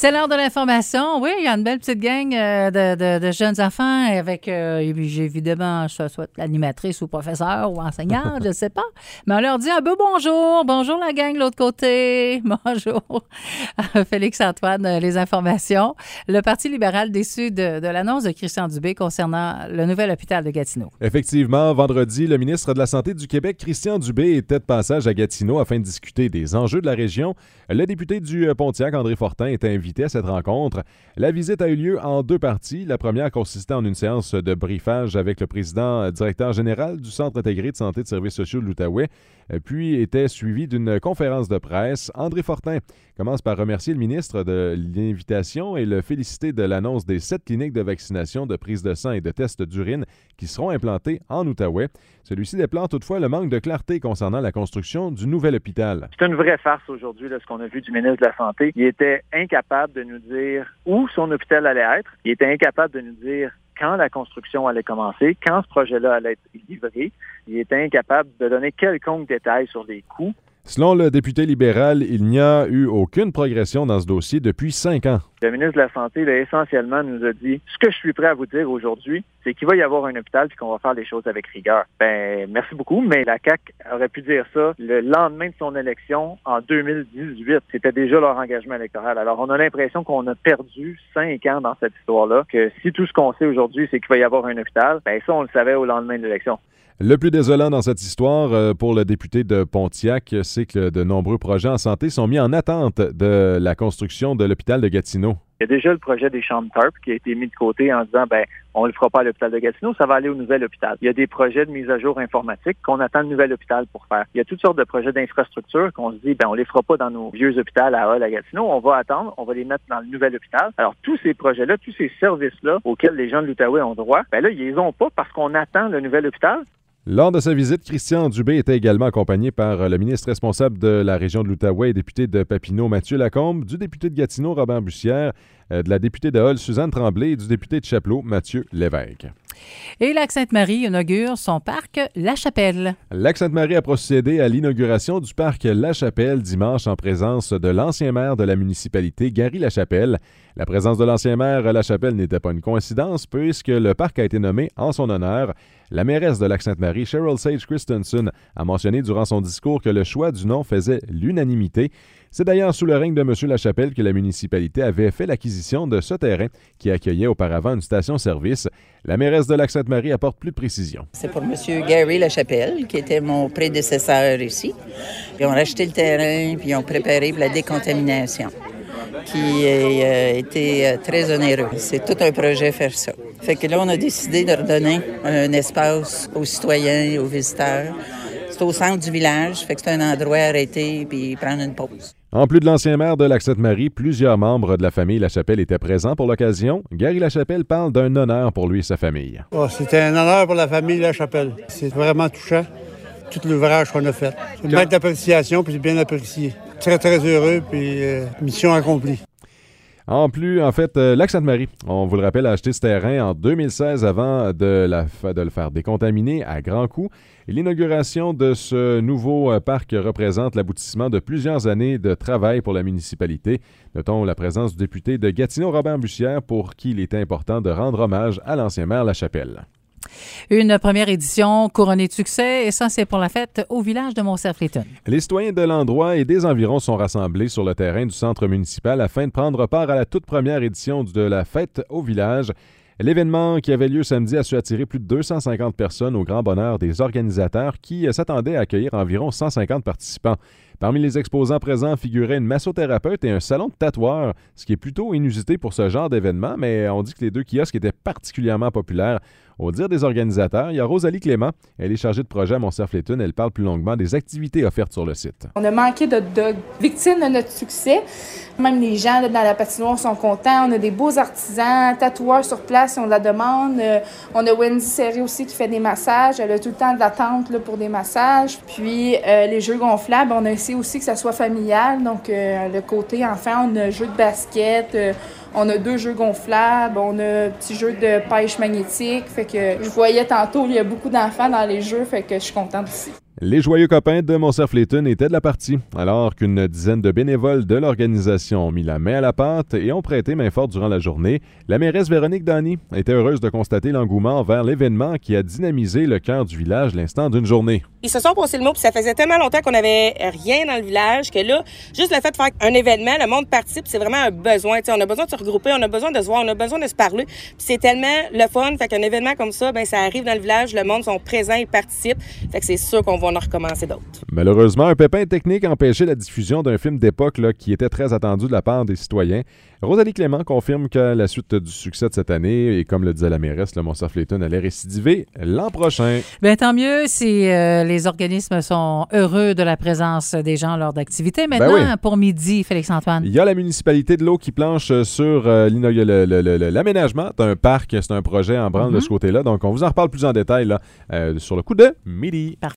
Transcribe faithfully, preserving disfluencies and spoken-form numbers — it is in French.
C'est l'heure de l'information. Oui, il y a une belle petite gang euh, de, de, de jeunes enfants avec, euh, évidemment, soit, soit l'animatrice ou professeur ou enseignante, je ne sais pas. Mais on leur dit un beau bonjour. Bonjour la gang de l'autre côté. Bonjour. Félix-Antoine, les informations. Le Parti libéral déçu de, de l'annonce de Christian Dubé concernant le nouvel hôpital de Gatineau. Effectivement, vendredi, le ministre de la Santé du Québec, Christian Dubé, était de passage à Gatineau afin de discuter des enjeux de la région. Le député du Pontiac, André Fortin, était invité à cette rencontre. La visite a eu lieu en deux parties. La première consistait en une séance de briefage avec le président directeur général du Centre intégré de santé et de services sociaux de l'Outaouais, puis était suivie d'une conférence de presse. André Fortin commence par remercier le ministre de l'invitation et le féliciter de l'annonce des sept cliniques de vaccination, de prise de sang et de tests d'urine qui seront implantées en Outaouais. Celui-ci déplore toutefois le manque de clarté concernant la construction du nouvel hôpital. C'est une vraie farce aujourd'hui, là, ce qu'on a vu du ministre de la Santé. Il était incapable de nous dire où son hôpital allait être. Il était incapable de nous dire quand la construction allait commencer, quand ce projet-là allait être livré. Il était incapable de donner quelconque détail sur les coûts. Selon le député libéral, il n'y a eu aucune progression dans ce dossier depuis cinq ans. Le ministre de la Santé, là, essentiellement, nous a dit « Ce que je suis prêt à vous dire aujourd'hui, c'est qu'il va y avoir un hôpital et qu'on va faire les choses avec rigueur. » Ben, merci beaucoup, mais la C A Q aurait pu dire ça le lendemain de son élection en deux mille dix-huit. C'était déjà leur engagement électoral. Alors, on a l'impression qu'on a perdu cinq ans dans cette histoire-là, que si tout ce qu'on sait aujourd'hui, c'est qu'il va y avoir un hôpital, ben ça, on le savait au lendemain de l'élection. Le plus désolant dans cette histoire euh, pour le député de Pontiac, c'est que de nombreux projets en santé sont mis en attente de la construction de l'hôpital de Gatineau. Il y a déjà le projet des chambres T A R P qui a été mis de côté en disant ben on ne le fera pas à l'hôpital de Gatineau, ça va aller au nouvel hôpital. Il y a des projets de mise à jour informatique qu'on attend le nouvel hôpital pour faire. Il y a toutes sortes de projets d'infrastructure qu'on se dit ben on les fera pas dans nos vieux hôpitaux à Hall, à Gatineau, on va attendre, on va les mettre dans le nouvel hôpital. Alors tous ces projets-là, tous ces services-là auxquels les gens de l'Outaouais ont droit, ben là ils les ont pas parce qu'on attend le nouvel hôpital. Lors de sa visite, Christian Dubé était également accompagné par le ministre responsable de la région de l'Outaouais et député de Papineau, Mathieu Lacombe, du député de Gatineau, Robert Bussière, de la députée de Hall, Suzanne Tremblay, et du député de Chapleau, Mathieu Lévesque. Et Lac-Sainte-Marie inaugure son parc La Chapelle. Lac-Sainte-Marie a procédé à l'inauguration du parc La Chapelle dimanche en présence de l'ancien maire de la municipalité, Gary Lachapelle. La présence de l'ancien maire Lachapelle n'était pas une coïncidence puisque le parc a été nommé en son honneur. La mairesse de Lac-Sainte-Marie, Cheryl Sage Christensen, a mentionné durant son discours que le choix du nom faisait l'unanimité. C'est d'ailleurs sous le règne de M. Lachapelle que la municipalité avait fait l'acquisition de ce terrain qui accueillait auparavant une station-service. La mairesse de Lac-Sainte-Marie apporte plus de précisions. C'est pour M. Gary Lachapelle, qui était mon prédécesseur ici. Ils ont racheté le terrain, puis ils ont préparé pour la décontamination, qui a euh, été euh, très onéreux. C'est tout un projet faire ça. Fait que là, on a décidé de redonner un espace aux citoyens et aux visiteurs. C'est au centre du village, fait que c'est un endroit arrêté puis prendre une pause. En plus de l'ancien maire de Lac-Sainte-Marie, plusieurs membres de la famille Lachapelle étaient présents pour l'occasion. Gary Lachapelle parle d'un honneur pour lui et sa famille. Oh, c'était un honneur pour la famille Lachapelle. C'est vraiment touchant, tout l'ouvrage qu'on a fait. C'est une belle d'appréciation, puis c'est bien apprécié. Très, très heureux, puis euh, mission accomplie. En plus, en fait, euh, Lac-Sainte-Marie, on vous le rappelle, a acheté ce terrain en deux mille seize avant de, la, de le faire décontaminer à grands coûts. Et l'inauguration de ce nouveau euh, parc représente l'aboutissement de plusieurs années de travail pour la municipalité. Notons la présence du député de Gatineau, Robert Bussière, pour qui il était important de rendre hommage à l'ancien maire Lachapelle. Une première édition couronnée de succès, et ça, c'est pour la fête au village de Mont-Cerf-Léton. Les citoyens de l'endroit et des environs sont rassemblés sur le terrain du centre municipal afin de prendre part à la toute première édition de la fête au village. L'événement qui avait lieu samedi a su attirer plus de deux cent cinquante personnes au grand bonheur des organisateurs qui s'attendaient à accueillir environ cent cinquante participants. Parmi les exposants présents figuraient une massothérapeute et un salon de tatoueurs, ce qui est plutôt inusité pour ce genre d'événement, mais on dit que les deux kiosques étaient particulièrement populaires. Au dire des organisateurs, il y a Rosalie Clément. Elle est chargée de projet à Mont-Cerf-Léton. Elle parle plus longuement des activités offertes sur le site. On a manqué de, de victimes de notre succès. Même les gens là, dans la patinoire sont contents. On a des beaux artisans, tatoueurs sur place, on la demande. Euh, on a Wendy Serré aussi qui fait des massages. Elle a tout le temps de l'attente là, pour des massages. Puis euh, les jeux gonflables, on a essayé aussi que ça soit familial. Donc euh, le côté enfant, on a jeux de basket. Euh, On a deux jeux gonflables, on a un petit jeu de pêche magnétique. Fait que je voyais tantôt, il y a beaucoup d'enfants dans les jeux, fait que je suis contente aussi. Les joyeux copains de Montcerf-Léton étaient de la partie, alors qu'une dizaine de bénévoles de l'organisation ont mis la main à la pâte et ont prêté main forte durant la journée. La mairesse Véronique Dany était heureuse de constater l'engouement vers l'événement qui a dynamisé le cœur du village l'instant d'une journée. Ils se sont passés le mot, puis ça faisait tellement longtemps qu'on n'avait rien dans le village que là, juste le fait de faire un événement, le monde participe, c'est vraiment un besoin. T'sais, on a besoin de se regrouper, on a besoin de se voir, on a besoin de se parler. Puis c'est tellement le fun, fait qu'un événement comme ça, ben ça arrive dans le village, le monde sont présents, ils participent. Fait que c'est sûr qu'on va en recommencer d'autres. Malheureusement, un pépin technique empêchait la diffusion d'un film d'époque là, qui était très attendu de la part des citoyens. Rosalie Clément confirme qu'à la suite du succès de cette année, et comme le disait la mairesse, le Montcerf-Léton allait récidiver l'an prochain. Bien, tant mieux si euh, les organismes sont heureux de la présence des gens lors d'activités. Maintenant, ben oui. Pour midi, Félix-Antoine. Il y a la municipalité de l'eau qui planche sur euh, le, le, le, l'aménagement d'un parc. C'est un projet en branle mm-hmm. de ce côté-là. Donc, on vous en reparle plus en détail là, euh, sur le coup de midi. Parfait.